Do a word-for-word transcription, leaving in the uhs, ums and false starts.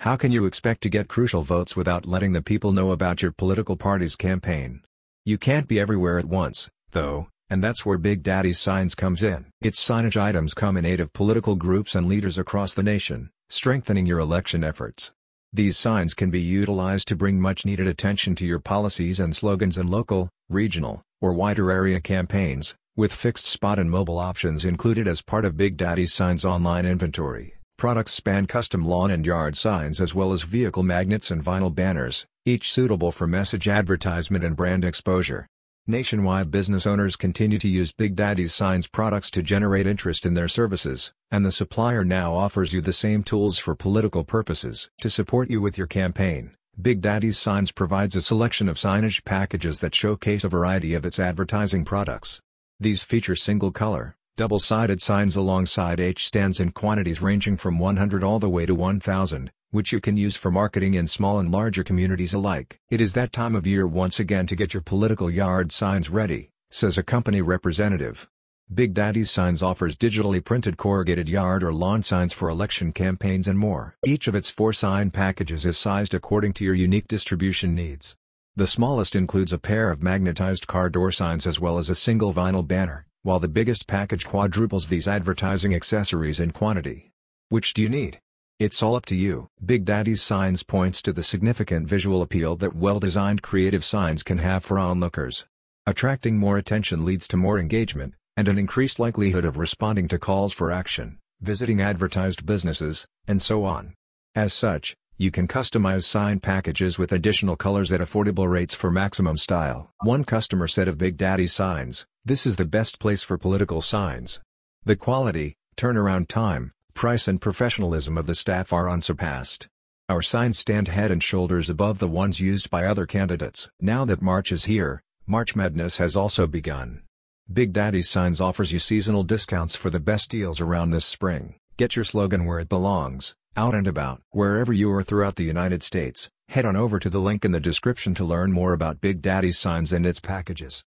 How can you expect to get crucial votes without letting the people know about your political party's campaign? You can't be everywhere at once, though, and that's where Big Daddy's Signs comes in. Its signage items come in aid of political groups and leaders across the nation, strengthening your election efforts. These signs can be utilized to bring much-needed attention to your policies and slogans in local, regional, or wider area campaigns, with fixed spot and mobile options included as part of Big Daddy's Signs online inventory. Products span custom lawn and yard signs as well as vehicle magnets and vinyl banners, each suitable for message advertisement and brand exposure. Nationwide business owners continue to use Big Daddy's Signs products to generate interest in their services, and the supplier now offers you the same tools for political purposes. To support you with your campaign, Big Daddy's Signs provides a selection of signage packages that showcase a variety of its advertising products. These feature single-color, double-sided signs alongside H-stands in quantities ranging from one hundred all the way to one thousand, which you can use for marketing in small and larger communities alike. It is that time of year once again to get your political yard signs ready, says a company representative. Big Daddy's Signs offers digitally printed corrugated yard or lawn signs for election campaigns and more. Each of its four sign packages is sized according to your unique distribution needs. The smallest includes a pair of magnetized car door signs as well as a single vinyl banner, while the biggest package quadruples these advertising accessories in quantity. Which do you need? It's all up to you. Big Daddy's Signs points to the significant visual appeal that well-designed creative signs can have for onlookers. Attracting more attention leads to more engagement, and an increased likelihood of responding to calls for action, visiting advertised businesses, and so on. As such, you can customize sign packages with additional colors at affordable rates for maximum style. One customer said of Big Daddy's Signs, "This is the best place for political signs. The quality, turnaround time, price and professionalism of the staff are unsurpassed. Our signs stand head and shoulders above the ones used by other candidates." Now that March is here, March Madness has also begun. Big Daddy's Signs offers you seasonal discounts for the best deals around this spring. Get your slogan where it belongs, out and about. Wherever you are throughout the United States, head on over to the link in the description to learn more about Big Daddy's Signs and its packages.